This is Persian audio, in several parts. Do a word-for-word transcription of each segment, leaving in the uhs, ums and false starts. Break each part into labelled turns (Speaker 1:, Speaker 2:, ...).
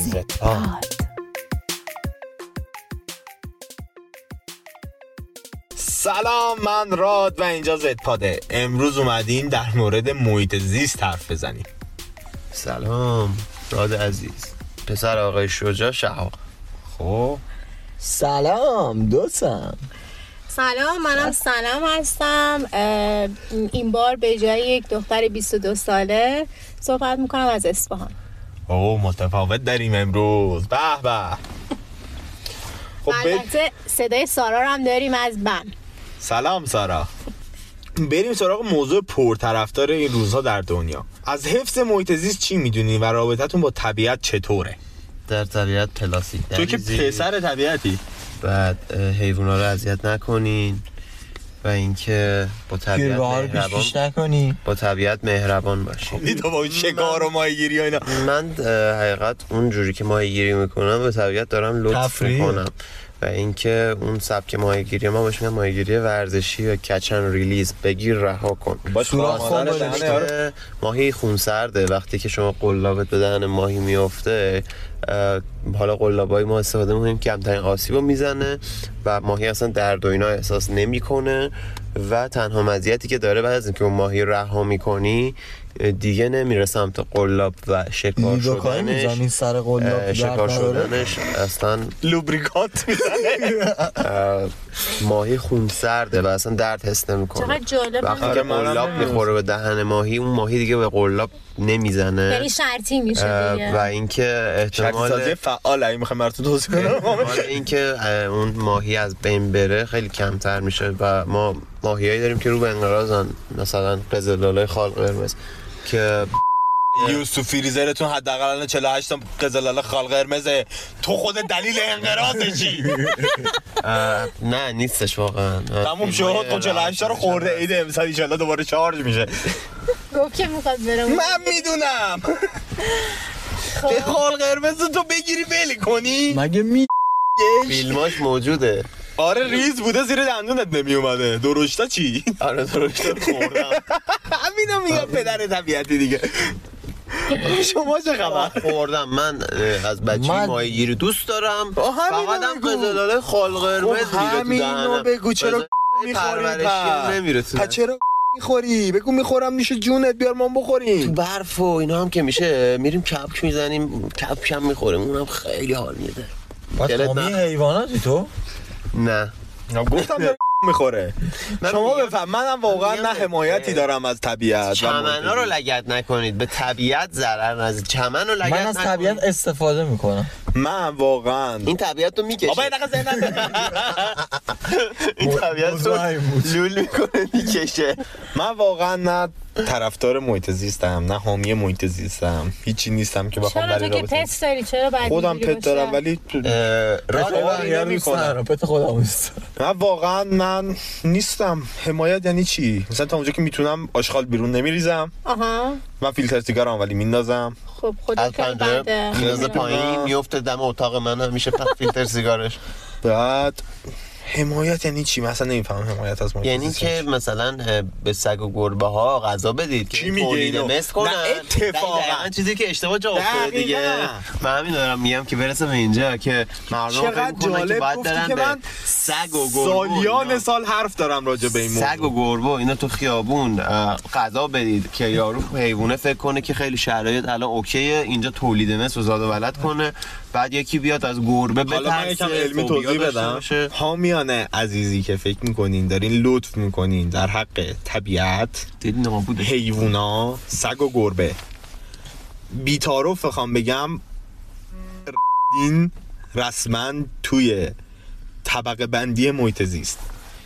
Speaker 1: زدپاد.
Speaker 2: سلام، من راد و اینجا زدپاده. امروز اومدیم در مورد محیط زیست حرف بزنیم.
Speaker 3: سلام راد عزیز، پسر آقای شجاع شهاب.
Speaker 2: خب
Speaker 1: سلام دوستم.
Speaker 4: سلام، منم سلام هستم. این بار به جای یک دختر بیست و دو ساله صحبت میکنم از اصفهان.
Speaker 2: اوه متفاوت داریم امروز. به به.
Speaker 4: خب البته صدای سارا رو هم داریم از بم.
Speaker 2: سلام سارا. بریم سراغ موضوع پرطرفدار این روزها در دنیا. از حفظ محیط زیست چی میدونی و رابطتون با طبیعت چطوره؟
Speaker 3: در طبیعت پلاستیک
Speaker 2: تو که پسر طبیعتی.
Speaker 3: بعد حیوونا رو اذیت نکنین و اینکه با طبیعت مهربان
Speaker 1: نکنی.
Speaker 3: با طبیعت مهربان باشین.
Speaker 2: تو با شکار و ماهیگیری و اینا.
Speaker 3: من حقیقت اون جوری که ماهیگیری میکنم به طبیعت دارم لطف میکنم و اینکه اون سبک ماهیگیری ما باشه ماهیگیری ورزشی و کچن ریلیز، بگیر رها کن.
Speaker 2: باشه
Speaker 3: ماهی خونسرده، وقتی که شما قلابت به دهن ماهی میفته، حالا قلابای ما استفاده میکنیم که کمترین آسیبو میزنه و ماهی اصلا درد و اینا احساس نمیکنه و تنها مزیتی که داره بعد از اینکه اون ماهی رها میکنی دیگه نمیره سمت قلاب و شکار شدنش.
Speaker 1: سر قلاب
Speaker 3: شکار شدنش اصلا
Speaker 2: لوبریکانت میزنه.
Speaker 3: ماهی خونسرده و اصلا درد حس نمیکنه.
Speaker 4: چقدر جالب.
Speaker 3: وقتی که قلاب میخوره به دهن ماهی، اون ماهی دیگه به قلاب نمیزنه،
Speaker 4: یعنی شرطی میشه دیگه.
Speaker 3: و اینکه احتمال
Speaker 2: شرطی سازی فعال اگه میخوام براتون توضیح بدم،
Speaker 3: احتمال اینکه اون ماهی از بین بره خیلی کمتر میشه و ما ماهیایی داریم که رو به انقراضن، مثلا قزل‌لاله خال قرمز که
Speaker 2: یوسف فریزرتون حداقل چهل و هشت تا قزل‌لاله خال قرمزه. تو خود دلیل انقراضشی.
Speaker 3: نه نیستش واقعا.
Speaker 2: تموم شد. خب چهل و هشت تا رو خورده ایده امسال ان شاءالله دوباره چارج میشه.
Speaker 4: گفت که میخواد بره.
Speaker 2: من میدونم. خال قرمز تو بگیری بلی کنی
Speaker 1: مگه می
Speaker 3: فیلماش موجوده.
Speaker 2: آره ریز بوده زیر دندونت نمی اومده. درشتا چی؟
Speaker 3: آره درشتا خوردم.
Speaker 2: همینو میگم پدر طبیعتی دیگه. شما چه خبر؟
Speaker 3: خوردم. من از بچگی
Speaker 1: من...
Speaker 3: ماهیگیری دوست دارم. فقط هم قزل‌لاله خال قرمز میره تو
Speaker 2: همینو بگو. چرا میخوری
Speaker 3: نمیرسونه؟
Speaker 2: پس چرا میخوری؟ بگو میخورم میشه جونت، بیار ما بخوریم.
Speaker 3: تو برف و اینا هم که میشه میریم کپک میزنیم، کپک هم میخوریم، اونم خیلی حال میده.
Speaker 1: حامی حیواناتی تو؟
Speaker 3: نه
Speaker 2: گفتم داره میخوره. شما بفهم. منم واقعا نه حمایتی دارم از طبیعت.
Speaker 3: چمنا رو لگد نکنید، به طبیعت ضرر نزنید. چمن رو لگد
Speaker 1: نکنید. من از طبیعت استفاده میکنم.
Speaker 2: من واقعا
Speaker 3: این طبیعت رو میکشه.
Speaker 2: آبا یه دقیقه ذهنم
Speaker 3: این طبیعت رو لول میکنه میکشه.
Speaker 2: من واقعا نه طرفدار محیط زیستم نه حامی محیط زیستم. هیچی نیستم که بخوام در
Speaker 4: این رابطه. چرا تو که پت داری؟ چرا بعد
Speaker 2: خودم پت دارم ولی
Speaker 1: رقابتی نمیکنم. پت خودم نیست.
Speaker 2: من واقعا من نیستم. حمایت یعنی چی؟ مثلا تا اونجا که میتونم آشغال بیرون نمیریزم.
Speaker 4: آها.
Speaker 2: من فیلتر سیگارم ولی میندازم.
Speaker 4: خب خودت که بنده
Speaker 3: میندازه پایین میفته دم اتاق من همیشه فیلتر سیگارش.
Speaker 2: بعد حمایت یعنی چی؟ مثلا نمیفهمم حمایت از محیط
Speaker 3: یعنی که مثلا به سگ و گربه ها غذا بدید که تولید مثل کنن.
Speaker 2: نه اتفاقا
Speaker 3: چیزی که اشتباه جا افتاده دیگه. من همین دارم میگم که برسه به اینجا که مردم فکر می‌کنن که باید برن به سگ و گربه.
Speaker 2: سالیان سال حرف دارم راجع به این موضوع.
Speaker 3: سگ و گربه اینا تو خیابون غذا بدید که یارو حیوانه فکر کنه که خیلی شرایط الان اوکیه اینجا تولید مثل و زاد و ولد کنه، بعد یکی بیاد از گربه بترسه.
Speaker 2: حالا من یکم علمی توضیح بدم. حامیان عزیزی که فکر میکنین دارین لطف میکنین در حق طبیعت، حیوونا، سگ و گربه، بی‌تعارف بخوام بگم دین رسما توی طبقه بندی محیط زیست.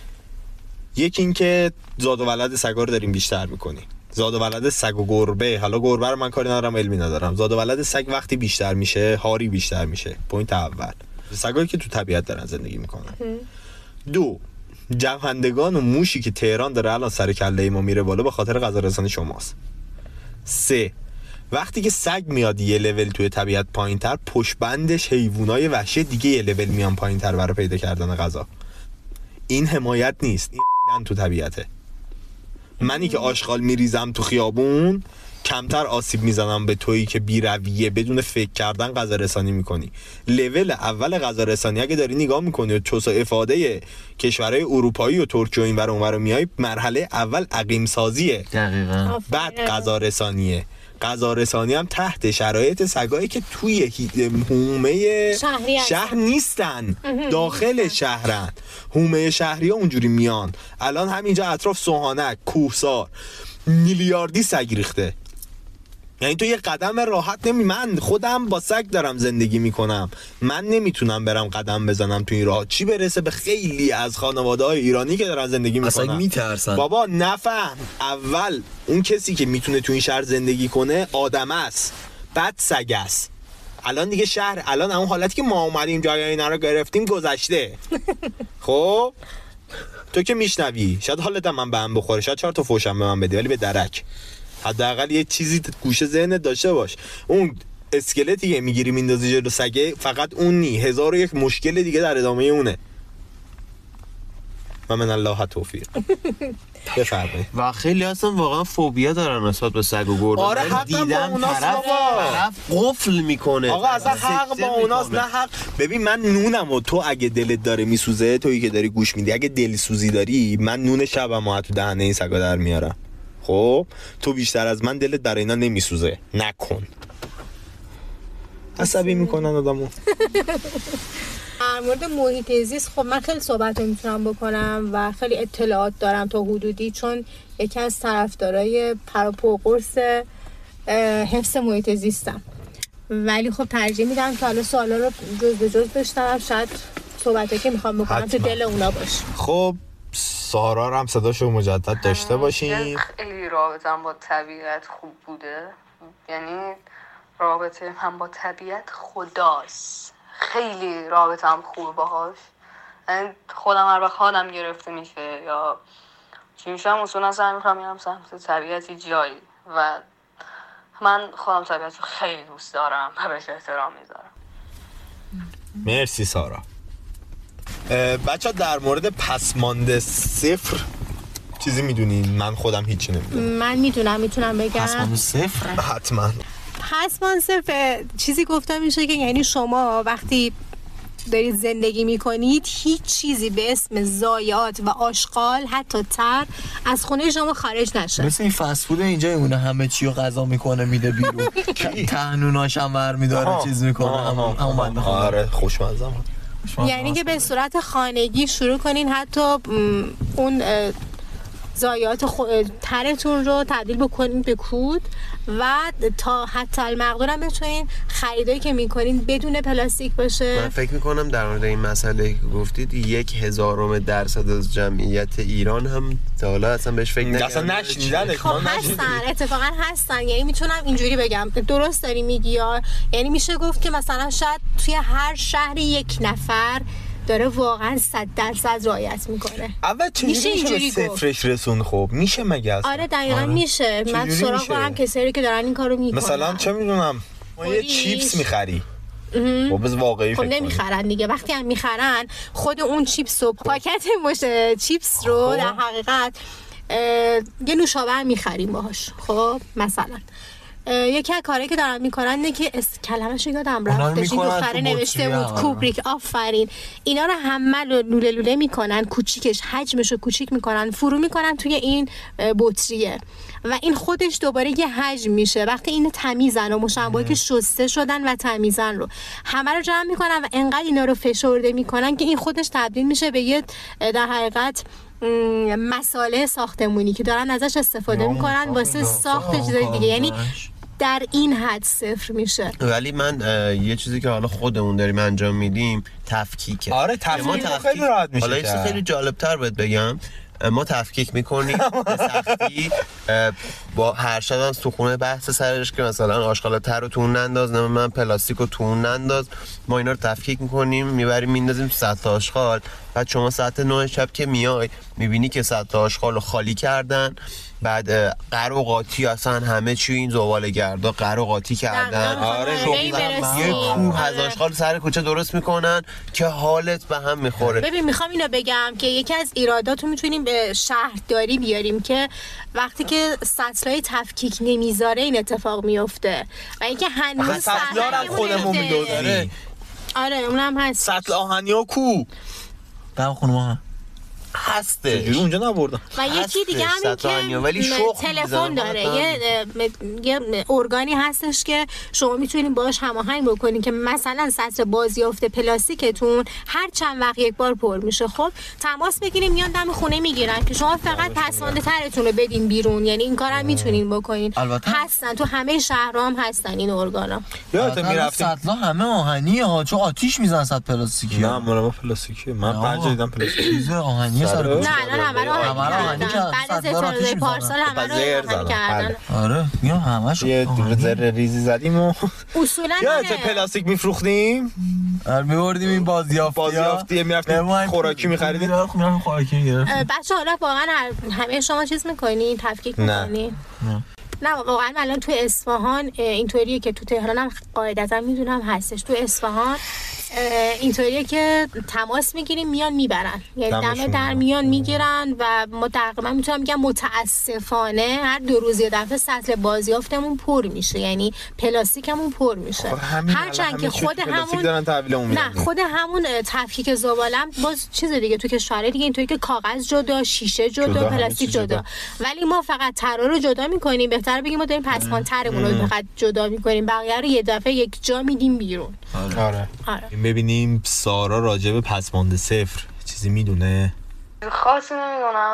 Speaker 2: یکی این که زاد و ولد سگا رو داریم بیشتر میکنیم. زاد و ولد سگ و گربه، حالا گربه رو من کاری ندارم، علمی ندارم، زاد و ولد سگ وقتی بیشتر میشه هاری بیشتر میشه. پوینت اول سگایی که تو طبیعت دارن زندگی میکنن. دو، جوندگان و موشی که تهران داره الان سر کله ما میره بالا به خاطر غذا رسانی شماست. سه، وقتی که سگ میاد یه لول توی طبیعت پایینتر، پشت بندش حیوانای وحشی دیگه یه لول میان پایینتر برای پیدا کردن غذا. این حمایت نیست، این تو طبیعته. منی که آشغال میریزم تو خیابون کمتر آسیب میزنم به تویی که بی رویه بدون فکر کردن غذا رسانی میکنی. لول اول غذا رسانی اگه داری نگاه میکنی و توسعه افاده کشورهای اروپایی و ترکیه و اینور اونور میای، مرحله اول عقیم سازیه،
Speaker 3: دقیقاً
Speaker 2: بعد غذا رسانیه. غذا رسانی هم تحت شرایط سگایی که توی حومه شهر نیستن، داخل شهرن. حومه شهری ها اونجوری میان. الان همینجا اطراف سوهانک، کوهسار میلیاردی سگ ریخته. یعنی تو یه قدم راحت نمی، من خودم با سگ دارم زندگی میکنم، من نمیتونم برم قدم بزنم تو این راه، چی برسه به خیلی از خانواده های ایرانی که دارن زندگی میکنن.
Speaker 1: اصلا میترسن.
Speaker 2: بابا نفهم، اول اون کسی که میتونه تو این شهر زندگی کنه آدم است، بعد سگ است. الان دیگه شهر، الان اون حالتی که ما اومدیم جای اینا رو گرفتیم گذشته. خب تو که میشنوی، شاید حالت من به هم بخوره، شاید چهار تا فوشم به من بده، ولی به درک حداقل یه چیزی گوشه ذهنت داشته باش. اون اسکلتی که میگیری میندازی جلو سگه فقط اون نی، هزار و یک مشکل دیگه در ادامه اونه. و من الله توفیق. بفرمایید.
Speaker 3: و خیلی اصلا واقعا فوبیا دارن نسبت به سگ و گربه.
Speaker 2: آره حقا با اوناست بابا،
Speaker 3: طرف قفل میکنه.
Speaker 2: آقا اصلا حق با اوناست، نه حق. ببین من نونم و تو اگه دلت داره میسوزه، تویی که داری گوش میدی اگه دل سوزی داری، من نون شبم تو دهنه این سگا در میارم. خب تو بیشتر از من دلت برای اینا نمیسوزه، نکن. عصبی میکنن آدمو.
Speaker 4: در مورد محیط زیست خب من خیلی صحبت میتونم بکنم و خیلی اطلاعات دارم تا حدودی، چون یکی از طرفدارای پروپو قرص حفظ محیط زیستم، ولی خب ترجیح میدم که حالا سوالا رو جز به جز بشنوم، شاید صحبتی که میخوام بکنم تو دل اونا باشه.
Speaker 2: خب سارا رو هم صداشو مجدد داشته باشیم.
Speaker 5: خیلی رابطم با طبیعت خوب بوده، یعنی رابطه هم با طبیعت خداست، خیلی رابطم خوبه باهاش. یعنی خودم هر وقت حالم گرفته میشه یا چی میشم اصولا سعی میکنم میرم سمت طبیعتی جایی و من خودم طبیعت رو خیلی دوست دارم و بهش احترام میذارم.
Speaker 2: مرسی سارا. بچه ها در مورد پسمانده صفر چیزی میدونین؟ من خودم هیچی نمیدونم.
Speaker 4: من میدونم، میتونم بگم.
Speaker 3: پسمانده صفر؟
Speaker 2: حتما.
Speaker 4: پسمانده صفر چیزی گفته میشه که یعنی شما وقتی دارید زندگی میکنید هیچ چیزی به اسم ضایعات و آشغال حتی تر از خونه شما خارج نشه.
Speaker 1: مثل این فست فود اینجا میمونه، همه چی رو غذا میکنه میده بیرون، تهنوناش هم ور میداره چیز میکنه. همون بنده خدا.
Speaker 2: آره خوشمزه.
Speaker 4: یعنی که به صورت خانگی شروع کنین حتی اون ضایعات خو... ترتون رو تبدیل بکنین به کود و تا حتی المقدور هم بتونین خریدایی که میکنین بدون پلاستیک باشه.
Speaker 3: من فکر میکنم در مورد این مسئله که گفتید یک هزارم درصد از جمعیت ایران هم تا حالا اصلا بهش فکر نکردن.
Speaker 2: اصلا نشنیدن.
Speaker 4: خب هستن، اتفاقا هستن. یعنی میتونم اینجوری بگم، درست داری میگی، یا یعنی میشه گفت که مثلا شاید توی هر شهری یک نفر داره واقعا صد درصد رعایت میکنه.
Speaker 2: اول چجوری میشه به صفرش رسون؟ خب میشه مگه اصلا؟
Speaker 4: آره دقیقاً آره. میشه. من سراغ دارم کسایی که دارن این کارو میکنن.
Speaker 2: مثلا چه میدونم ما یه چیپس میخری، خب بز واقعی
Speaker 4: خب
Speaker 2: فکر
Speaker 4: نمیخرن دیگه. وقتی هم میخرن خود اون چیپس و پاکت مشه چیپس رو در حقیقت یه نوشابه میخریم باهاش. خب مثلا یکی از کارهایی که دارن میکنن اینه که اس... کلمه‌شو یادم رفتش، این دختره نوشته بود کوبریک، آفرین. اینا رو همه لوله لوله میکنن، کوچیکش حجمشو کوچیک میکنن، فرو میکنن توی این بطریه و این خودش دوباره یه حجم میشه. وقتی اینو تمیزن و مشابهی که شسته شدن و تمیزن رو همه رو جمع میکنن و انقدر اینا رو فشرده میکنن که این خودش تبدیل میشه به یه در حقیقت مساله ساختمونی که دارن ازش استفاده میکنن واسه ساخت چیزای دیگه. یعنی در این حد صفر میشه.
Speaker 3: ولی من یه چیزی که حالا خودمون داریم انجام میدیم تفکیکه.
Speaker 2: آره تفکیک خیلی راحت میشه.
Speaker 3: حالا یه خیلی جالب تر بهت بگم، ما تفکیک میکنیم به سختی با هر شدن تو خونه بحث سرش که مثلا آشغال تر رو تو اون ننداز، من پلاستیک رو تو اون ننداز، ما اینا رو تفکیک میکنیم میبریم میندازیم تو سطح آشغال بعد شما ساعت نه شب که میای میبینی که سطل آشغال رو خالی کردن، بعد قر و قاطی اصلا همه چی این زباله‌گردا قر و قاطی کردن.
Speaker 2: آره
Speaker 3: یه کوه از آشغال سر کوچه درست میکنن که حالت به هم میخوره.
Speaker 4: ببین میخوام اینو بگم که یکی از ایراداتو میتونیم به شهرداری بیاریم که وقتی که سطلای تفکیک نمیذاره این اتفاق میفته و اینکه هنوز
Speaker 2: سطلا رو خودمون میدوزیم.
Speaker 4: آره اونم هست.
Speaker 2: سطل آهنی ها کو
Speaker 1: دم خونه ما
Speaker 3: هسته
Speaker 2: چجوری اونجا نبردم.
Speaker 4: و یکی دیگه هم این که تلفن داره، یه یه ارگانی هستش که شما میتونید باهاش هماهنگ بکنین که مثلا سطل بازیافت پلاستیکتون هر چند وقت یک بار پر میشه، خب تماس بگیریم میان دم خونه میگیرن که شما فقط پسمانده ترتون رو بدین بیرون. یعنی این کارم میتونین بکنین. هستن تو همه شهرها هم هستن این ارگانا.
Speaker 2: یادت میرفتیم
Speaker 1: سطلا همه آهنیه ها، چون آتیش میزنن سطل پلاستیکی.
Speaker 2: نه ما پلاستیکی، من پنج دیدم پلاستیکی
Speaker 1: آهنی سر
Speaker 4: نه الان همه رو آهنی کردن. بعد از اعتراض پارسال همه رو آهنی کردن.
Speaker 1: آره میگم همش
Speaker 2: یه ذره ریزی زدیم و
Speaker 4: اصولا
Speaker 2: یادت پلاستیک میفروختیم،
Speaker 1: آره میبردیم این بازیافتی
Speaker 2: بازیافتی میرفتیم خوراکی می‌خریدیم.
Speaker 1: خب خوراکی می‌گرفتیم.
Speaker 4: بچه‌ها حالا واقعا همه شما چیز می‌کنین، تفکیک می‌کنین؟
Speaker 1: نه
Speaker 4: نه واقعا الان تو اصفهان اینطوریه که تو تهران هم قاعدتا میدونم هستش. تو اصفهان اینطوریه که تماس میگیریم میان میبرن، یعنی دم در میان میگیرن و ما تقریبا میتونم بگم متاسفانه هر دو روز یه دفعه سطل بازیافتمون پر میشه، یعنی پلاستیکمون پر میشه. هرچند که خود همون نه خود همون تفکیک زبالم باز چیز دیگه تو کشورهای دیگه اینطوری که کاغذ جدا، شیشه جدا، جدا پلاستیک جدا. جدا ولی ما فقط ترا رو جدا میکنیم. بهتره بگیم ما داریم پسماند ترمون رو فقط جدا میکنیم، بقیه رو یه دفعه یک جا میدیم بیرون.
Speaker 2: آره آره ببینیم سارا راجع به پسماند صفر چیزی میدونه؟
Speaker 5: خاصی نمیدونم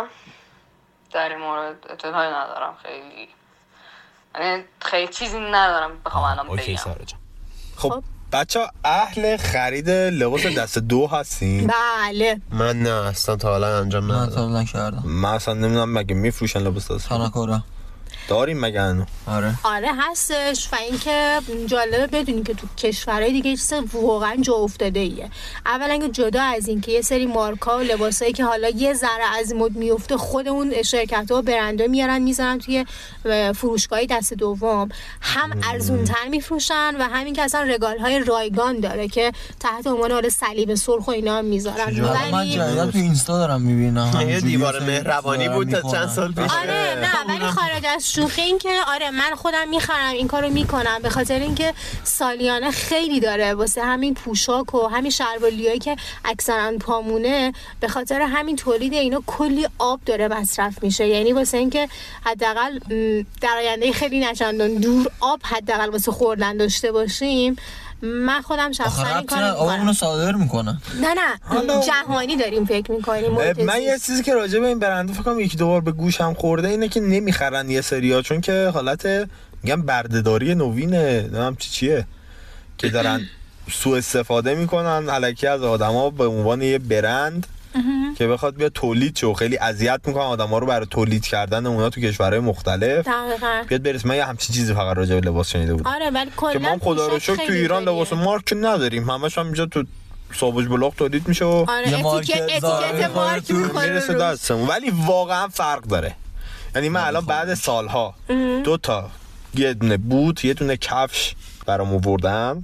Speaker 5: در این مورد، اطلاعی ندارم خیلی، یعنی خیلی چیزی ندارم بخوام الان بگم.
Speaker 2: اوکی سارا جان. خب بچه ها اهل خرید لباس دست دو هستین؟
Speaker 4: بله.
Speaker 3: من نه اصلا تا حالا انجام ندادم.
Speaker 1: من تا حالا نکردم.
Speaker 2: من اصلا نمیدونم مگه میفروشن لباس دست دو؟
Speaker 1: تنکورا
Speaker 2: داریم مگه انو؟
Speaker 1: آره
Speaker 4: آره هستش. و اینکه جالبه بدونی که تو کشورهای دیگه چیز واقعا جا افتاده ایه. اولا که جدا از این که یه سری مارکا و لباسایی که حالا یه ذره از مد میفته خود اون شرکت‌ها و برندها میارن میذارن توی فروشگاهی دست دوم، هم ارزون‌تر میفروشن و همین که اصلا رگال‌های رایگان داره که تحت عنوان حالا صلیب سرخ و اینا هم میذارن.
Speaker 1: ولی من جدیدا تو اینستا دارم میبینم
Speaker 3: یه دیوار مهربانی بود تا چند سال پیش.
Speaker 4: آره نه ولی خارج از شوخی این که آره من خودم میخرم این کارو میکنم به خاطر اینکه سالیانه خیلی داره واسه همین پوشاک و همین شلواریایی که اکثرا پامونه، به خاطر همین تولید اینا کلی آب داره مصرف میشه. یعنی واسه اینکه حداقل در آینده خیلی نچندان دور آب حداقل واسه خوردن داشته باشیم، من خودم شخصا این کارو میکنم.
Speaker 1: آبونو صادر میکنن.
Speaker 4: نه نه جهانی داریم فکر میکنیم.
Speaker 2: من یه چیزی که راجع به این برنده فکر کنم یکی دو بار به گوشم خورده اینه که نمیخرن یه سریا، چون که حالت میگم بردهداری نوینه، نمیدونم چی چیه که دارن سوء استفاده میکنن الکی از آدما به عنوان یه برند که بخواد بیا تولید شه. خیلی اذیت میکنن آدما رو برای تولید کردن اونا تو کشورهای مختلف.
Speaker 4: دقیقاً.
Speaker 2: بیاد برسه. من یه همچین چیزی فقط راجع به لباس شنیده بودم.
Speaker 4: آره ولی کلا
Speaker 2: که ما خدا رو شکر تو ایران لباس مارک نداریم، همش هم اینجا تو ساوج بلاغ تولید میشه و
Speaker 4: آره اتیکت اتیکت مارک
Speaker 2: میرسه دستمون. ولی واقعا فرق داره. یعنی من الان بعد سالها دو تا یه دونه بوت یه دونه کفش برام آوردم،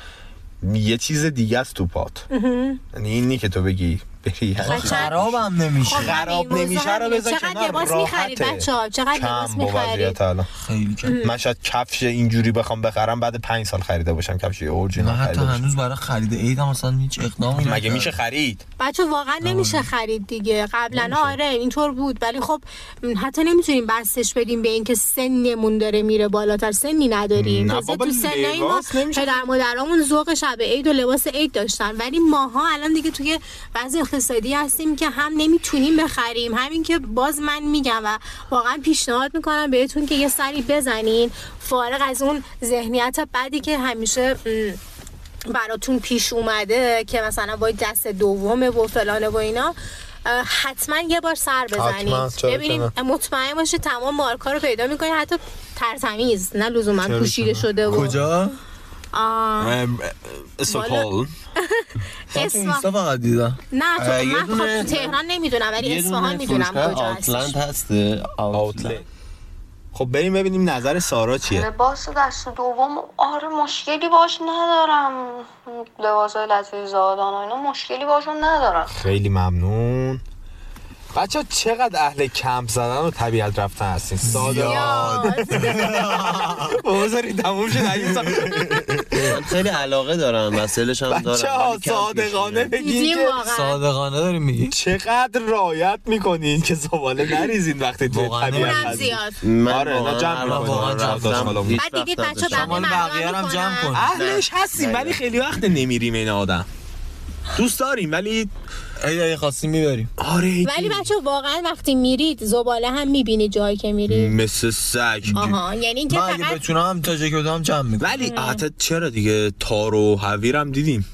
Speaker 2: یه چیز دیگه است تو پات. یعنی اینی که تو بگی بری
Speaker 1: خراب هم نمیشه.
Speaker 2: خراب نمیشه رو بذار کنار.
Speaker 4: لباس می‌خرید بچه‌ها؟ چقدر لباس می‌خرید؟
Speaker 1: خیلی کم.
Speaker 2: من شاید کفش اینجوری بخوام بخرم بعد پنج سال خریده باشم کفش اورجینال.
Speaker 1: حتی هنوز برای خرید عید هم مثلا هیچ اقدامی
Speaker 2: مگه میشه خرید؟
Speaker 4: بچه واقعا نمیشه خرید دیگه. قبلا آره اینطور بود ولی خب حتی نمیتونیم بسش بدیم به اینکه سنمون داره میره بالاتر. سنی نداریم. تازه تو سنای ما پدر مادرامون ذوق شب عید و لباس عید داشتن، ولی ماها الان دیگه توی بعضی اقتصادی هستیم که هم نمیتونیم بخریم. همین که باز من میگم و واقعا پیشنهاد میکنم بهتون که یه سری بزنین فارغ از اون ذهنیت بعدی که همیشه براتون پیش اومده که مثلا باید دست دومه و فلانه و اینا. حتما یه بار سر بزنید ببینید، مطمئن باشید تمام مارکا رو پیدا میکنید، حتی ترتمیز نه لزوما پوشیده شده. و
Speaker 1: کجا؟
Speaker 2: استکهلم
Speaker 1: اصفهان فقط دیدم.
Speaker 4: نه تو من خب تو تهران نمیدونم ولی اصفهان میدونم کجا هست.
Speaker 3: آوتلند هست.
Speaker 2: آوتلت. خب بریم ببینیم نظر سارا چیه.
Speaker 5: لباس دست دوم آره مشکلی باش ندارم. لباس لطیف زادان و اینا مشکلی باشون ندارم.
Speaker 2: خیلی ممنون. بچه چقدر اهل کمپ زدن و طبیعت رفتن هستین؟
Speaker 1: زیاد.
Speaker 2: بذارید تموم شد این سال.
Speaker 3: خیلی علاقه دارم مسئله‌ش هم دارم.
Speaker 2: بچه ها صادقانه بگین که
Speaker 1: صادقانه داریم میگی
Speaker 2: چقدر رعایت میکنین که زباله نریزین وقتی توی طبیعت هستین.
Speaker 3: آره
Speaker 2: نه جمع میکنین.
Speaker 4: بعد دیدید بچه بقیه
Speaker 1: هم جمع کن.
Speaker 2: اهلش هستیم ولی خیلی وقت نمیریم این آدم. دوست داریم ولی
Speaker 1: اگه خواستیم میبریم.
Speaker 2: آره
Speaker 4: ولی بچه واقعا وقتی میرید زباله هم میبینید جایی که میرید
Speaker 2: مثل سگ.
Speaker 4: آها یعنی اینکه
Speaker 1: من اگه
Speaker 4: فقط
Speaker 1: بتونم تا جایی که بتونم جمع میکنم.
Speaker 2: ولی البته چرا دیگه تار و حویر هم دیدیم.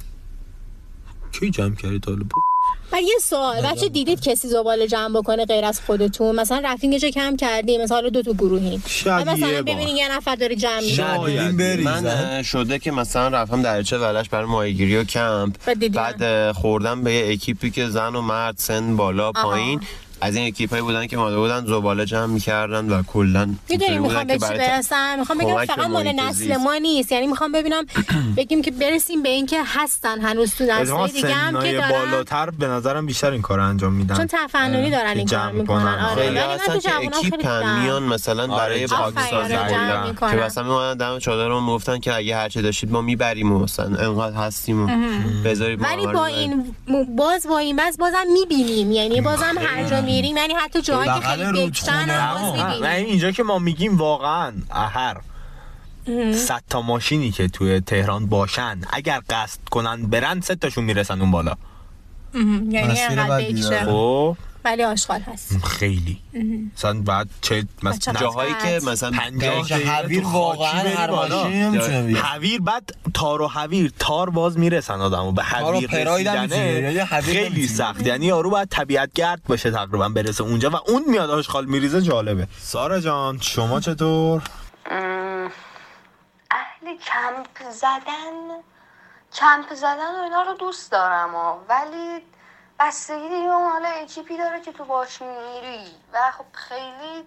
Speaker 2: کی جمع کردی تا
Speaker 4: ولی یه سوال بچه دیدید کسی زباله جمع بکنه غیر از خودتون؟ مثلا رفتین یه جا کم کردیم مثلا دو تا گروهین مثلا ببینین یه نفر داره جمع می‌کنه.
Speaker 3: من شده که مثلا رفتم درچه ولش برای ماهیگیری و کمپ بعد خوردم به یه اکیپی که زن و مرد سن بالا پایین از این اکیپایی بودن که اومده بودن زباله جمع می‌کردن و کلاً
Speaker 4: می‌دونی میخوام به چی برسم. میخوام بگم فقط مال نسل ما نیست. یعنی میخوام ببینم بگیم که برسیم به این که هستن هنوز تو نسل دیگه هم که دارن
Speaker 2: بالاتر به نظرم بیشتر این کارو انجام میدن
Speaker 4: چون تفننی دارن این کارو میکنن. آره
Speaker 3: خیلی اصلا که اکیپ میان مثلا برای پاکسازی که مثلا میومدن دم چادرمون میگفتن که اگه هر چه داشتید ما میبریم و مثلا انقدر هستیم و بذارید.
Speaker 4: ولی با این باز با این باز بازم میبینیم یعنی بازم هر جا میریم یعنی حتی جاهایی که خیلی بکشن باز میبینیم.
Speaker 2: نه اینجا که ما میگیم واقعا هر صد تا ماشینی که توی تهران باشن اگر قصد کنن برن سه تاشون میرسن اون بالا.
Speaker 4: یعنی انقدر بکشه
Speaker 2: خب
Speaker 4: ولی آشغال هست
Speaker 2: خیلی. مثلا بعد چه مثلا
Speaker 3: جاهایی که مثلا
Speaker 2: پنجاه
Speaker 1: حویر واقعا هر ماشینی نمیتونه بیاد.
Speaker 2: حویر بعد تار و حویر تار باز میرسن آدمو به حویر رسیدن خیلی سخت. یعنی یارو باید طبیعت گرد باشه تقریبا برسه اونجا و اون میاد آشغال میریزه. جالبه. سارا جان شما چطور؟
Speaker 5: اهل کمپ زدن کمپ زدن و اینا رو دوست دارم ها. ولی بستگی دیگه اون حالا اکیپی داره که تو باش میری و خب خیلی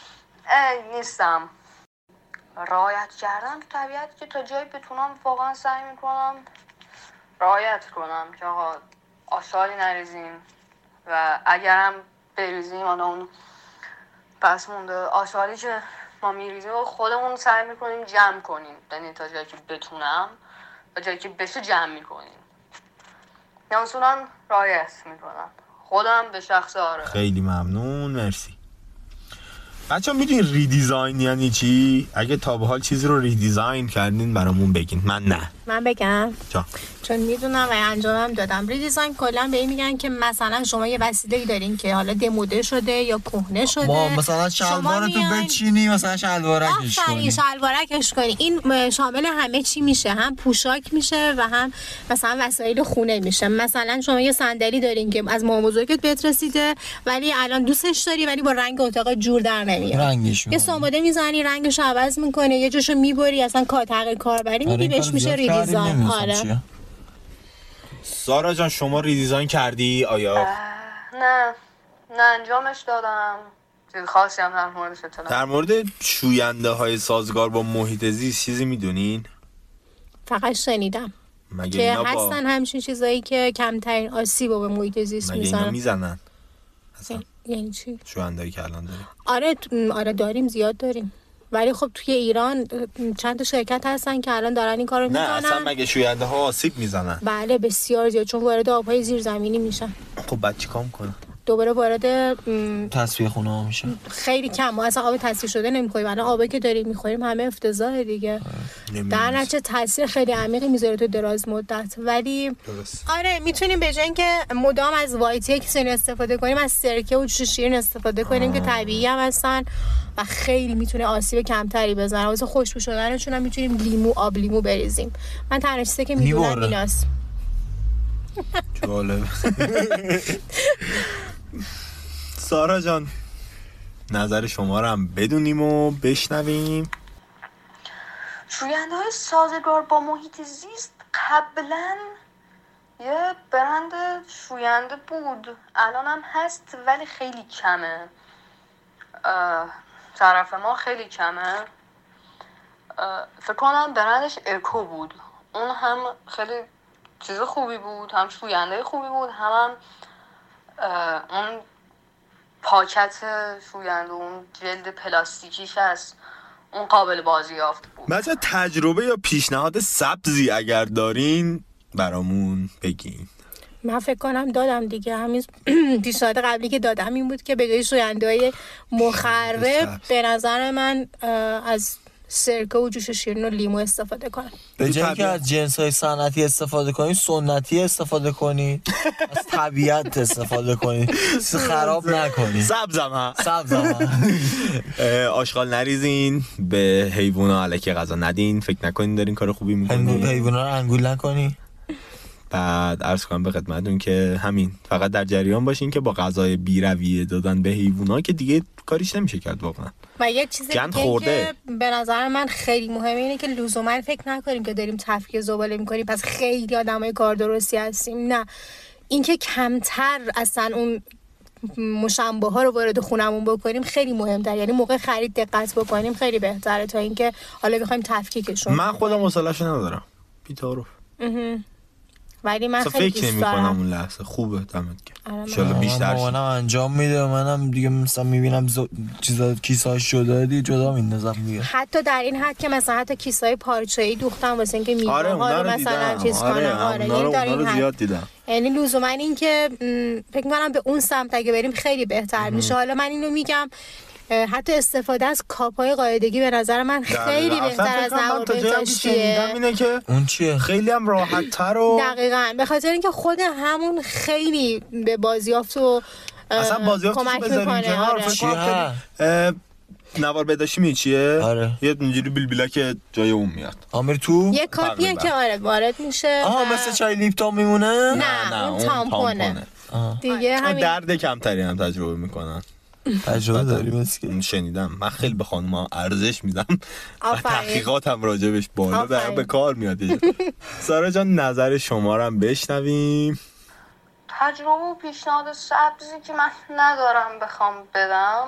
Speaker 5: نیستم رعایت کردن تو طبیعت که تا جایی بتونم واقعا سعی میکنم رعایت کنم که آقا آشغالی نریزیم و اگرم بریزیم حالا اون پس مونده آشغالی که ما میریزیم و خودمون سعی میکنیم جمع کنیم. یعنی تا جایی که بتونم تا جایی که بشه جمع میکنیم. یا اصولا رعایت میکنم خودم به شخص. آره
Speaker 2: خیلی ممنون مرسی. بچه میدونین ریدیزاین یعنی چی؟ اگه تا به حال چیزی رو ریدیزاین کردین برامون بگین. من نه.
Speaker 4: من بگم
Speaker 2: چا؟
Speaker 4: چون میدونم و انجامم دادم. ریدیزاین کلا به این میگن که مثلا شما یه وسیله‌ای دارین که حالا دموده شده یا کهنه شده
Speaker 1: ما مثلا شلوارتو بچینی مثلا شلوارکش کنی
Speaker 4: شلوارکش کنی. این شامل همه چی میشه. هم پوشاک میشه و هم مثلا وسایل خونه میشه. مثلا شما یه صندلی دارین که از مامان بزرگت بهت رسیده ولی الان دوستش داری ولی با رنگ اتاق جور در نمیاد.
Speaker 1: رنگش
Speaker 4: یه ساماده میزنی رنگش عوض میکنه یه جاشو میبری اصلا تغییر کاربری میدی بهش میشه ریدیزاین. آره.
Speaker 2: سارا جان شما ریدیزاین کردی آیا؟
Speaker 5: نه نه انجامش دادم. چیز خاصی هم در موردش اطلاع.
Speaker 2: در مورد شوینده های سازگار با محیط زیست چیزی میدونین؟
Speaker 4: فقط شنیدم که با... هستن همچین چیزایی که کمترین آسیب به محیط زیست میزنن.
Speaker 2: مگه اینا میزنن؟
Speaker 4: یعنی چی؟
Speaker 2: شوینده‌ای که الان داریم.
Speaker 4: آره آره داریم زیاد داریم ولی خب توی ایران چند تا شرکت هستن که الان دارن این کارو میکنن.
Speaker 2: نه اصلا مگه شوینده ها آسیب میزنن؟
Speaker 4: بله بسیار زیاد چون وارد آبهای زیرزمینی میشن.
Speaker 2: خب بعد چیکار میکنن؟
Speaker 4: دوباره وارد
Speaker 1: تصفیه خونه ها میشن.
Speaker 4: خیلی کم ما اصلا آب تصفیه شده نمیخوریم. الان آبی که داریم میخوریم همه افتضاح دیگه. در نتیجه تاثیر خیلی عمیقی میذاره تو دراز مدت. ولی درست. آره میتونیم به جای اینکه مدام از وایت اکسن استفاده کنیم از سرکه و جوش شیرین استفاده کنیم آه. که طبیعی هم هستن و خیلی میتونه آسیب کمتری بزنه. واسه خوشبو شدنشون هم میتونیم لیمو آب لیمو بریزیم. من تنها چیزی که میدونم ایناست.
Speaker 2: جالب. سارا جان نظر شما رو هم بدونیم و بشنویم.
Speaker 5: شوینده های سازگار با محیط زیست قبلا یه برند شوینده بود، الان هم هست ولی خیلی کمه، طرف ما خیلی کمه. فکر کنم برندش اکو بود، اون هم خیلی چیز خوبی بود، هم شوینده خوبی بود، هم, هم اون پاکت شوینده، اون جلد پلاستیکیش هست، اون قابل بازیافت بود.
Speaker 2: مثلا تجربه یا پیشنهاد سبزی اگر دارین برامون بگین.
Speaker 4: من فکر کنم دادم دیگه، همین پیشنهاد قبلی که دادم این بود که به جای شوینده‌های مخرب به نظر من از سرکه و جوش شیرین و لیمو استفاده کنم.
Speaker 1: به جای که از جنس‌های صنعتی استفاده کنی، سنتی استفاده کنی، از طبیعت استفاده کنی، خراب نکنی.
Speaker 2: سبزم ها
Speaker 1: سبزم
Speaker 2: آشغال نریزین، به حیوونا الکی غذا ندین، فکر نکنین دارین کار خوبی میکنین.
Speaker 1: حیوونا رو انگول نکنی.
Speaker 2: بعد عرض کنم به خدمتتون که همین، فقط در جریان باشین که با غذای بی‌رویه دادن به حیوونا که دیگه کاریش نمیشه کرد واقعا.
Speaker 4: و یه چیز دیگه که به نظر من خیلی مهمه اینه که لزوما فکر نکنیم که داریم تفکیک زباله میکنیم پس خیلی آدمای کار درستی هستیم. نه، اینکه کمتر اصلا اون مشنبه ها رو وارد خونمون بکنیم خیلی مهم‌تره، یعنی موقع خرید دقت بکنیم خیلی بهتره تا اینکه حالا بخوایم تفکیکشون.
Speaker 2: من خودم حوصله‌اش ندارم بی تعارف،
Speaker 4: ولی من خیلی
Speaker 2: فکر نمی‌کنم اون لحظه خوبه. دمت گرم. ان شاء الله بیشتر
Speaker 1: منم انجام میده، منم دیگه مثلا میبینم ز... چیزا کیسه‌اش شده دی جدا میندازم دیگه.
Speaker 4: حتی در این حد که مثلا حتی کیسه‌های پارچه‌ای دوختم واسه اینکه میوه
Speaker 2: آره
Speaker 4: ها رو مثلا چیز کنم.
Speaker 2: آره,
Speaker 4: آره یعنی در این
Speaker 2: زیاد دیدم.
Speaker 4: یعنی لزوما این که فکر می‌کنم به اون سمت اگه بریم خیلی بهتر میشه. حالا من اینو میگم حتی استفاده از کاپای قاعدگی به نظر من خیلی بهتر از نوار بهداشتیه.
Speaker 2: اینه که
Speaker 1: اون چیه؟
Speaker 2: خیلی هم راحت‌تر و
Speaker 4: دقیقاً به خاطر اینکه خود همون خیلی به بازیافت و
Speaker 2: اصلا بازیافت
Speaker 4: کمک میکنه.
Speaker 2: آره. نوار بهداشتی می چیه؟
Speaker 1: آره.
Speaker 2: یه اینجوری بیلبیلا که جای اون میاد.
Speaker 1: آمر تو؟
Speaker 4: یه کاپیه که آره وارد میشه.
Speaker 1: آها مثل چای لیپتون میمونه؟
Speaker 4: نه, نه اون تامپونه. دیگه همین
Speaker 2: درد کمتری هم تجربه میکنن.
Speaker 1: تجربه داری مسکی؟
Speaker 2: شنیدم. من خیلی به خانم‌ها ارزش میدم و تحقیقاتم راجبش بالا به, به کار میاد. سارا جان نظر شما رو هم بشنویم.
Speaker 5: تجربه و پیشنهاد سبزی که من ندارم بخوام بدم.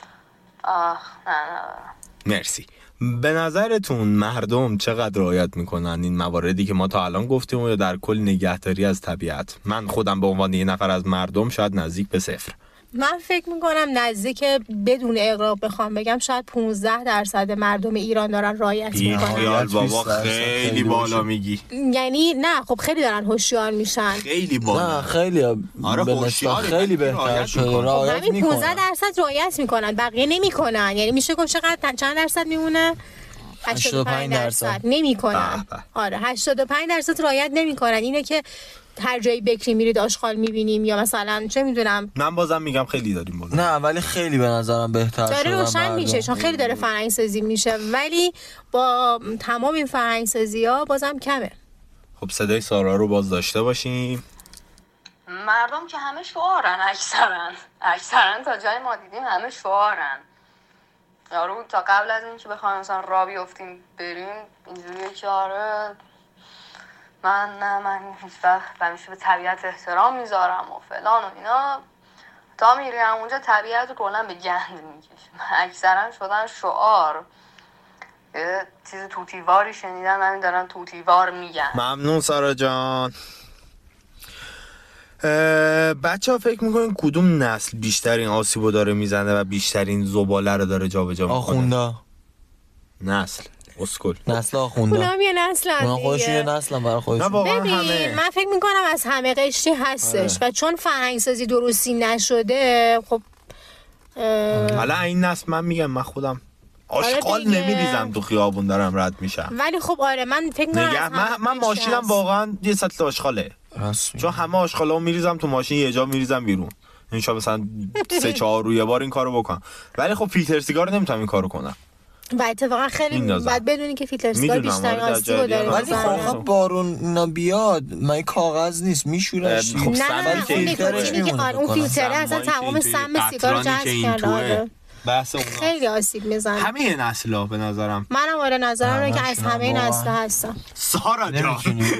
Speaker 5: آه نه ندارم.
Speaker 2: مرسی. به نظرتون مردم چقدر رعایت میکنن این مواردی که ما تا الان گفتیم یا در کل نگهداری از طبیعت؟ من خودم به عنوان یه نفر از مردم شاید نزدیک به صفر.
Speaker 4: من فکر میکنم نزدیک بدون اغراق بخوام بگم شاید پانزده درصد مردم ایران دارن رعایت میکنن.
Speaker 2: بیخیال بابا خیلی بالا میگی.
Speaker 4: یعنی نه خب خیلی دارن هوشیار میشن.
Speaker 2: خیلی بالا.
Speaker 1: نه خیلی
Speaker 2: آره هوشیار
Speaker 1: خیلی بهتر شده رعایت میکنن.
Speaker 4: پانزده درصد رعایت میکنن بقیه نمیکنن. یعنی میشه گفت چقدر چند درصد میمونه؟ هشتاد و پنج درصد نمیکنن. آره هشتاد و پنج درصد رعایت نمیکنن. اینه که هر جایی بکری میرید آشغال میبینیم یا مثلا چه میدونم.
Speaker 2: من بازم میگم خیلی داریم بالا.
Speaker 1: نه ولی خیلی به نظرم بهتر شده.
Speaker 4: داره روشن میشه چون خیلی داره فرهنگ سازی میشه ولی با تمام این فرهنگ سازی ها بازم کمه.
Speaker 2: خب صدای سارا رو باز داشته باشیم.
Speaker 5: مردم که همه شعارن، اکثرا اکثرا تا جای ما دیدیم همه شعارن. یارو تا قبل از این که بخوایم مثلا راه بیفتیم بریم اینجوریه که آره من نه من هیچ وقت همیشه به طبیعت احترام میذارم و فلان و اینا. تا میریم اونجا طبیعت رو کلا به گند میکشیم. اکثرا شدن شعار. یه چیز توتیواری شنیدن همین دارن توتیوار میگن.
Speaker 2: ممنون سارا جان. بچه ها فکر میکنین کدوم نسل بیشترین آسیبو داره میزنه و بیشترین زباله رو داره جا به جا میکنه؟
Speaker 1: آخوندا.
Speaker 2: نسل اسکول
Speaker 1: نسل آخوندا.
Speaker 4: اونم یه نسل دیگه.
Speaker 1: اون خودشون یه نسل هم برای خودشون.
Speaker 4: ببین من فکر میکنم از همه قشری هستش آره. و چون فرهنگسازی درستی نشده خب
Speaker 2: حالا این نسل من میگم من خودم آشغال آره نمیریزم تو خیابون دارم رد میشم.
Speaker 4: ولی خب آره من فکر میکنم
Speaker 2: من, من ماشینم واقعا یه سطل آشغاله
Speaker 1: رسمی.
Speaker 2: چون همه آشغالا میریزم تو ماشین یه جا میریزم بیرون. این شب مثلا سه چهار روی بار این کارو بکنم ولی خب فیلتر سیگار نمیتونم این کارو کنم.
Speaker 4: و اتفاقا خیلی بعد بدونی که فیلتر سیگار بیشتر آسیب داره.
Speaker 1: ولی خب بارون اینا بیاد من کاغذ نیست میشورش.
Speaker 2: خب
Speaker 4: نه اون فیلترش میمونه. اون فیلتره اصلا تمام سم سیگار رو جذب کرده.
Speaker 2: بحث اون
Speaker 4: خیلی آسیب میزنه
Speaker 2: همه نسل‌ها به نظرم.
Speaker 4: منم آره نظرم اینه که از همه نسل‌ها هستم.
Speaker 2: سارا جان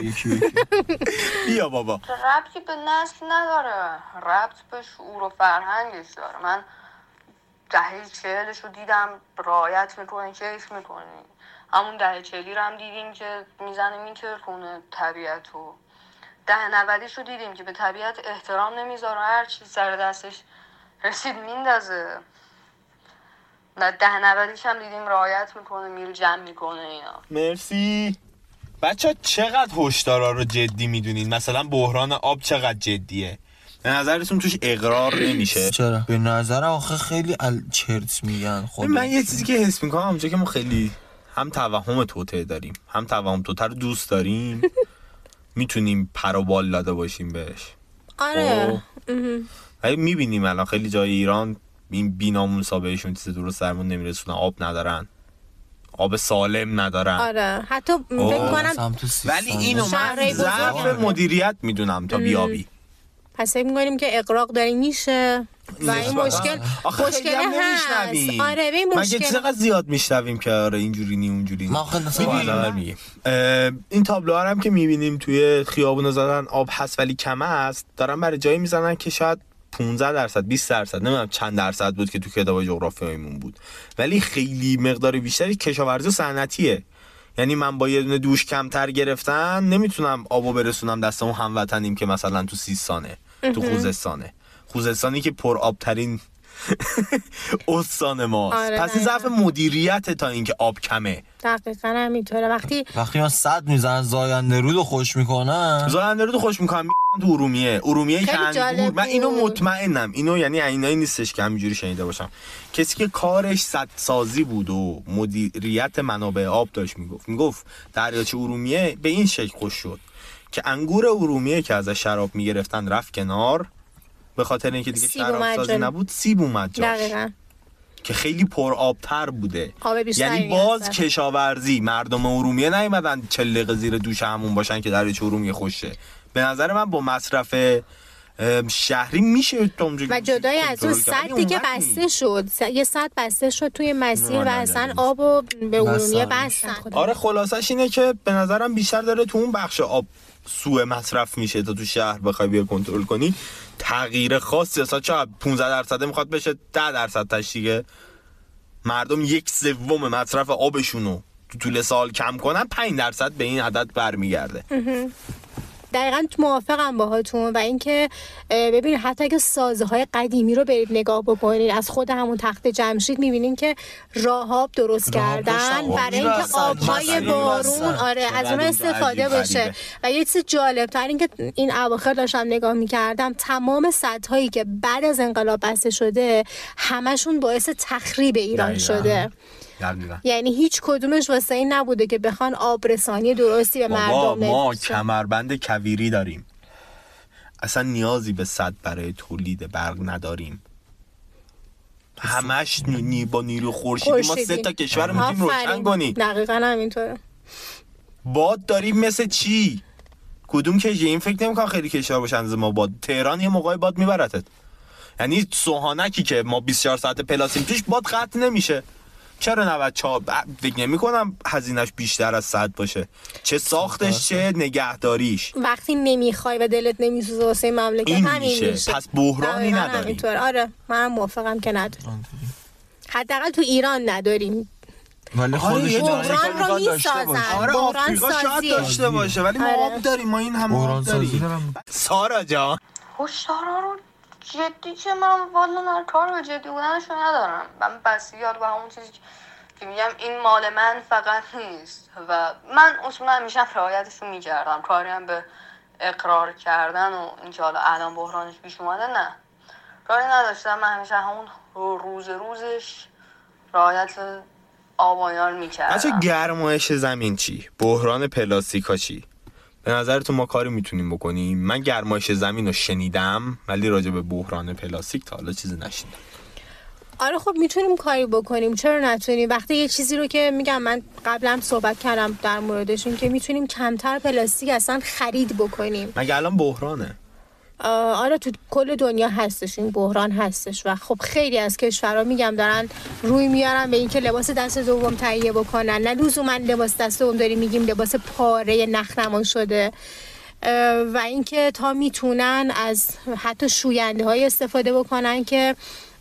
Speaker 2: بیا بابا.
Speaker 5: ربطی به نسل نداره، ربط به شعور و فرهنگش داره. من دهه چهلش رو دیدم رعایت میکنه، کیف میکنه. همون دهه چهلی رو هم دیدیم که میزنه میترکونه طبیعت رو. دهه نودیش رو دیدیم که به طبیعت احترام نمیذاره، هر چیز سر دستش رسید میندازه. ده نودیش هم دیدیم رعایت میکنه، میره جمع میکنه اینا.
Speaker 2: مرسی. بچه ها چقدر هشدارا رو جدی میدونین؟ مثلا بحران آب چقدر جدیه؟ به نظرتون توش اقرار نمیشه؟
Speaker 1: چرا؟ به نظرم آخه خیلی ال... چرت میگن. خود
Speaker 2: من یه چیزی که حس میکنم اونجا که ما خیلی هم توهم توته داریم، هم توهم توته رو دوست داریم، میتونیم پر و بال داده باشیم بهش.
Speaker 4: آره.
Speaker 2: ولی میبینیم الان خیلی جای ایران این بی‌ناموسا بهشون چیز درست درمون نمیرسونن، آب ندارن، آب سالم ندارن.
Speaker 4: آره حتی فکر کنم
Speaker 2: ولی اینو من ضعف مدیریت میدونم تا بیابی.
Speaker 4: پس فکر می‌کنیم که اقراق داری میشه و این مشکل مشکل هست. آره ببین مشکل
Speaker 2: مگه چقدر زیاد میشنویم که آره اینجوری نی اونجوری
Speaker 1: ما خیلی
Speaker 2: میگیم. این تابلوها هم که میبینیم توی خیابون زدن آب هست ولی کم است، دارن برای جایی میزنن که شاید پانزده درصد بیست درصد نمیدونم چند درصد بود که تو کتاب جغرافیاییمون بود، ولی خیلی مقدار بیشتری کشاورزی و صنعتیه. یعنی من با یه دونه دوش کمتر گرفتن نمیتونم آبو برسونم دست اون هموطنیم که مثلا تو سیستانه، تو خوزستانه، خوزستانی که پر آب ترین استان ماست.
Speaker 4: آره
Speaker 2: پس این ضعف مدیریت تا اینکه آب کمه.
Speaker 4: دقیقاً همینطوره. وقتی
Speaker 1: وقتی من صد میزنن زاینده رودو خوش میکنن،
Speaker 2: زاینده رودو خوش میکنن تو ارومیه، ارومیه که انگور، من اینو مطمئنم، اینو یعنی اینایی نیستش که همینجوری شنیده باشم، کسی که کارش سدسازی بود و مدیریت منابع آب داشت میگفت میگفت دریاچه ارومیه به این شکل خوش شد که انگور ارومیه که ازش شراب میگرفتن رفت کنار، به خاطر اینکه دیگه شراب سازی نبود سیب اومد جاش.
Speaker 4: دقیقاً.
Speaker 2: که خیلی پر آبتر بوده.
Speaker 4: یعنی
Speaker 2: باز کشاورزی مردم ارومیه نیومدن چهل دقیقه زیر دوش همون باشن که دریاچه ارومیه خوشه. به نظر من با مصرف شهری میشه
Speaker 4: و جدای از اون سدی که بسته شد، یه سد بسته شد توی مسیر و اصلا آبو به ارومیه بستن.
Speaker 2: آره خلاصش اینه که به نظرم بیشتر داره تو اون بخش آب سوء مصرف میشه تا تو شهر بخوای بیا کنترل کنی. تغییر خاصی اصلا چه پانزده درصد میخواد بشه ده درصد تاش دیگه. مردم یک سوم مصرف آبشونو تو طول سال کم کنن، پنج درصد به این عدد برمیگرده.
Speaker 4: دقیقاً موافقم باهاتون. و اینکه ببینید حتی اگه سازهای قدیمی رو برید نگاه بکنید، از خود همون تخت جمشید میبینین که راهاب درست کردن برای اینکه آبهای بارون آره از اون استفاده بشه. و یه چیز جالب تر این که این اواخر داشتم نگاه میکردم، تمام سدهایی که بعد از انقلاب بسته شده همشون باعث تخریب ایران شده. یعنی هیچ کدومش واسه این نبوده که بخوان آبرسانی درستی به مردم بدن.
Speaker 2: ما کمربند کویری داریم، اصلا نیازی به سد برای تولید برق نداریم، همش نی با نیرو خورشیدی ما سه تا کشور رو میتونیم روشن کنیم.
Speaker 4: دقیقاً همینطوره.
Speaker 2: باد داریم مثل چی؟ کدوم کشور؟ این فکر نمی‌کنم خیلی کشور باشن از ما باد. تهران یه موقعی باد میبرتت، یعنی سوهانکی که ما بیست و چهار ساعت پلاسیم توش باد قطع نمیشه. چرا نباید چا فکر نمی کنم هزینه‌اش بیشتر از صد باشه، چه ساختش چه نگهداریش.
Speaker 4: وقتی نمیخوای و دلت نمیسوزه واسه مملکت همین میشه.
Speaker 2: پس بحرانی نداریم.
Speaker 4: آره منم موافقم که نداریم، حداقل تو ایران نداریم.
Speaker 1: ولی خودش
Speaker 4: بحران رو میسازن.
Speaker 2: آره آفریقا شاید داشته باشه ولی ما آب داریم، ما این هم آب داریم. سارا جان
Speaker 5: هشدارا رو جدی که من والا کار به جدی بودنشو ندارم. من بسیار به همون چیزی که میگم این مال من فقط نیست و من اصولا همیشه رعایتشو میکردم. کاری هم به اقرار کردن و اینکه حالا الان بحرانش پیش اومده نه، کاری نداشتم. من همیشه همون روز روزش رعایت آبایان میکردم.
Speaker 2: بچه گرمایش زمین چی؟ بحران پلاستیکا چی؟ به نظرتون ما کاری میتونیم بکنیم؟ من گرمایش زمین رو شنیدم ولی راجع به بحران پلاستیک تا حالا چیزی نشیدم.
Speaker 4: آره خب میتونیم کاری بکنیم، چرا نتونیم؟ وقتی یه چیزی رو که میگم من قبلا صحبت کردم در موردشون که میتونیم کمتر پلاستیک اصلا خرید بکنیم.
Speaker 2: مگه الان بحرانه؟
Speaker 4: آره تو کل دنیا هستش این بحران هستش و خب خیلی از کشورها میگم دارن روی میارن به اینکه لباس دست دوم تهیه بکنن. نه لزوما لباس دست دوم داریم میگیم لباس پاره نخنما شده و اینکه تا میتونن از حتی شوینده های استفاده بکنن که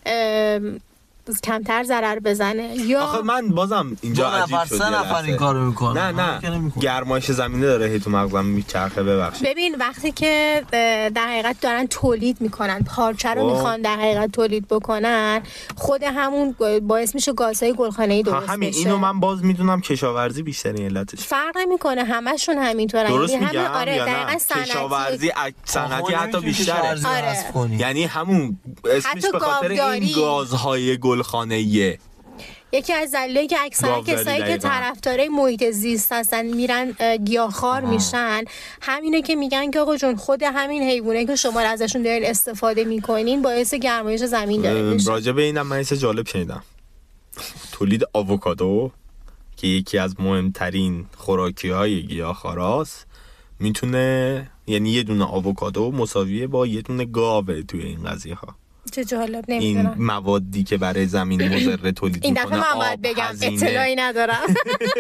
Speaker 4: کمتر ضرر بزنه. یا
Speaker 2: آخه من بازم اینجا عجیب شد
Speaker 1: سه نفر این کارو میکنه.
Speaker 2: نه نه گرمایش زمینه داره هی تو مغزم میچرخه. ببخشید.
Speaker 4: ببین وقتی که در حقیقت دارن تولید میکنن پارچه رو میخوان در حقیقت تولید بکنن خود همون باعث میشه گازهای گلخانه‌ای درست بشه.
Speaker 2: همین اینو من باز میدونم کشاورزی بیشترین علتش.
Speaker 4: فرق نمیکنه همشون همینطورن.
Speaker 2: درست
Speaker 4: یعنی
Speaker 2: میگم
Speaker 4: آره دقیقاً
Speaker 2: کشاورزی صنعتی حتی بیشتره.
Speaker 4: آره.
Speaker 2: یعنی همون اسمش به خاطر این گازهای گلخانه‌ایه.
Speaker 4: یکی از دلایلی که اکثر کسایی که طرفدارای محیط زیست هستن میرن گیاهخوار میشن همینه که میگن که آقا جون خود همین حیوانایی که شما ازشون دارین استفاده میکنین باعث گرمایش زمین داره میشه.
Speaker 2: راجع به اینم من یه جالب شنیدم. تولید آووکادو که یکی از مهمترین خوراکی‌های گیاهخواراست میتونه یعنی یه دونه آووکادو مساویه با یه دونه گاوه توی این قضیه ها.
Speaker 4: چه جالب. نمیدونم
Speaker 2: این موادی که برای زمین مضر تولید میکنه.
Speaker 4: این دفعه من باید بگم اطلاعی ندارم.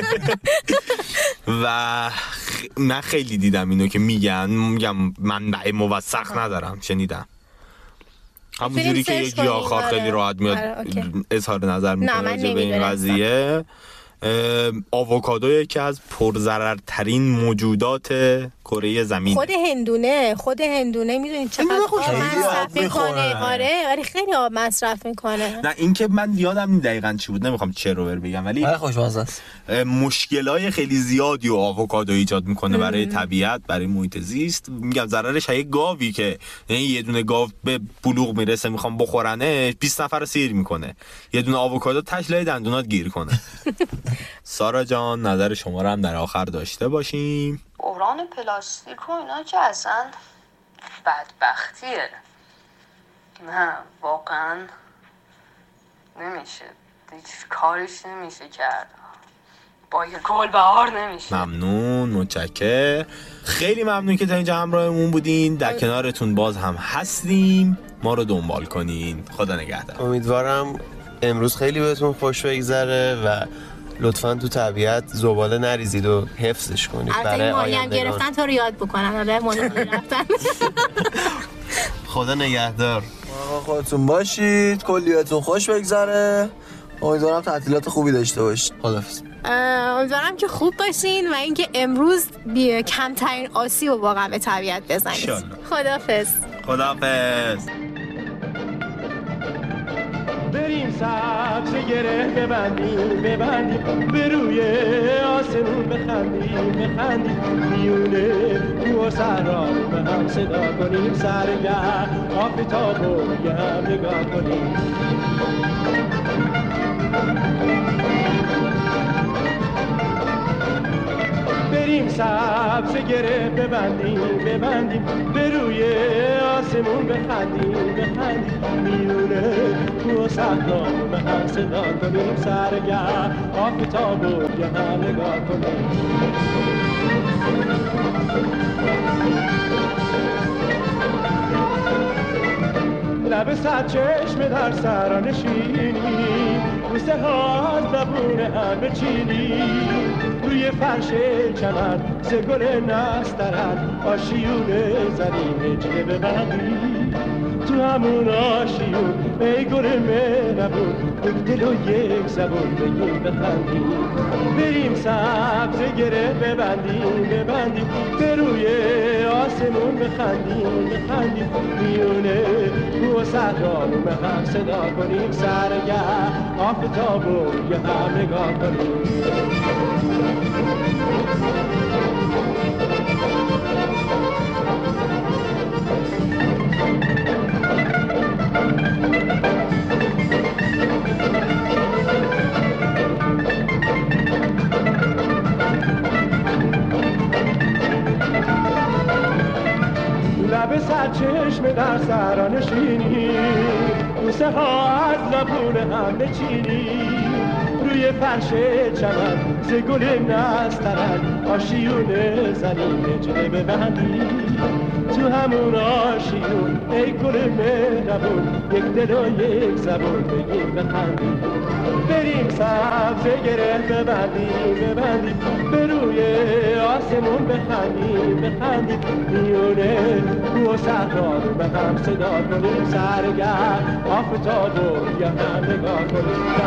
Speaker 2: و من خیلی دیدم اینو که میگن میگم منبع موثق ندارم شنیدم همونجوری که یک گیاهخوار خیلی راحت میاد اظهار نظر میکنه راجع به این قضیه. آووکادو یکی از پرضررترین موجودات کره زمین.
Speaker 4: خود هندونه خود هندونه میدونید چقدر آب مصرف میکنه. آره آره خیلی آب مصرف میکنه.
Speaker 2: نه این که من یادم نی دقیقاً چی بود نمیخوام چرور بگم ولی
Speaker 1: خوشمزه است.
Speaker 2: مشکلای خیلی زیادی و آووکادو ایجاد میکنه ام. برای طبیعت برای محیط زیست. میگم ضررش یه گاوی که یعنی یه دونه گاو به بلوغ میرسه میخوام بخورنه بیست نفر رو سیر میکنه. یه دونه آووکادو تش لای دندونات گیر کنه. سارا جان نظر شما رو هم در آخر داشته باشیم.
Speaker 5: بحران پلاستیک و اینا که اصلا بدبختیه. نه واقعا نمیشه هیچ کارش نمیشه کرد. با یه گل بهار نمیشه.
Speaker 2: ممنون متشکرم. خیلی ممنون که تا اینجا همراهمون بودین. در کنارتون باز هم هستیم. ما رو دنبال کنین. خدا نگهدار.
Speaker 3: امیدوارم امروز خیلی بهتون خوش بگذره و لطفاً تو طبیعت زباله نریزید و حفظش کنید برای آیندگان.
Speaker 4: گرفتن تو رو یاد بکنن. آره مونو گرفتن.
Speaker 3: خدا نگهدار.
Speaker 1: خودتون باشید. کلیاتون خوش بگذره. امیدوارم تعطیلات خوبی داشته باشید. خداحافظ.
Speaker 4: امیدوارم که خوب باشین و اینکه امروز بی کمترین آسیب واقعا به طبیعت بزنید. خداحافظ.
Speaker 2: خداحافظ.
Speaker 6: بریم سبز گره ببندیم ببندیم به روی آسمون بخندیم بخندیم میونه کو و صحرا به هم صدا کنیم سرگرم آفتابو یه هم نگاه کنیم بریم سبز گره ببندیم ببندیم به روی آسمون بخندیم بخندیم میونه تو صحرا به هم صدا کنیم سرگرم آفتابو یه هم نگاه کنیم لب سرچشمه در سرا نشینیم بوسه ها از زبون هم بچینیم روی فرش چمن ز گل نسترن آشیونه زنیم جنه ببندیم تو همون آشیون ای گل مهربون یک دل و یک زبون بگیم بخندیم بریم سبز گره ببندیم ببندیم به روی آسمون بخندیم بخندیم میونه تو صحرا رو به هم صدا کنیم سرگرم آفتابو یه هم نگاه کنیم لب سرچشمه در سرا نشینیم بوسه ها از لبون هم بچینیم روی فرش چمن ز گل نسترن آشیون زنیم جنه ببندیم تو همون آشیون ای گل مهربون یک دل و یک زبون بگیم بخندیم بریم سبزه گره ببندیم ببندیم به روی آسمون بخندیم بخندیم میونه رو و صحرا رو به هم صدا کنیم سرگرد آفتاب و یا هم نگاه کنیم